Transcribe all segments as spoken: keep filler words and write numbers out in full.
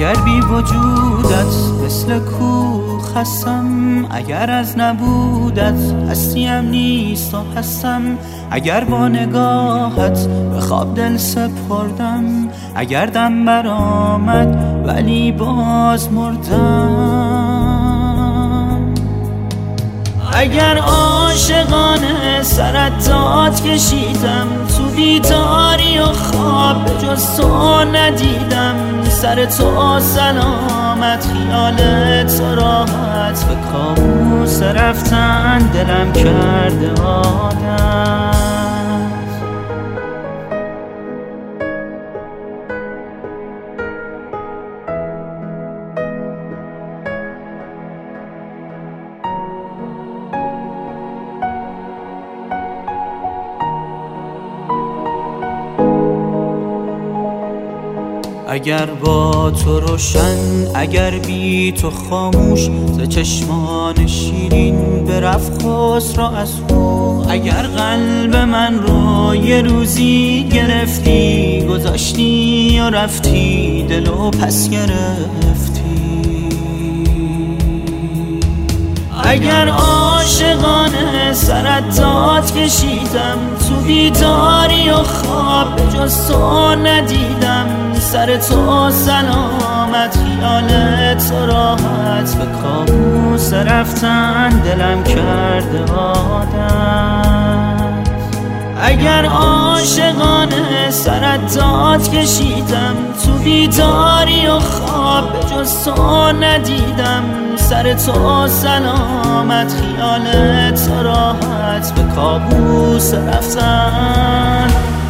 اگر بی وجودت مثل کوه هستم، اگر از نبودت هستیم نیست و هستم، اگر با نگاهت به خواب دل سپردم، اگر دم برآمد ولی باز مردم، اگر عاشقانه سرت داد کشیدم، تو بیداری و خواب به جز تو ندیدم، سر تو سلامت خیالت تو راحت، به کابوس رفتن دلم کرده عادت. اگر با تو روشن، اگر بی تو خاموش، ز چشمان شیرین برفت خسرو از خو، اگر قلب من رو یه روزی گرفتی، گذاشتی و رفتی دلو پس گرفتی، اگر عاشقانه سرت داد کشیدم، تو بیداری و خواب به جز تو ندیدم، سر تو سلامت خیالت تو راحت، به کابوس رفتن دلم کرده عادت. اگر عاشقانه سرت داد کشیدم، تو بیداری و خواب به جز تو ندیدم، سر تو سلامت خیالت تو راحت، به کابوس رفتن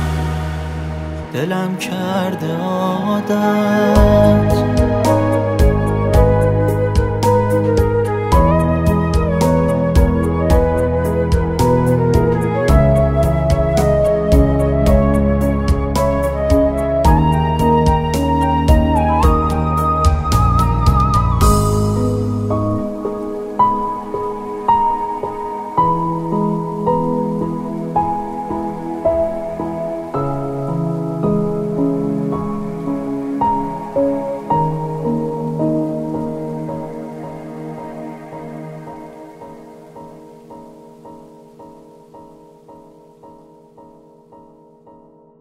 دلم کرده عادت.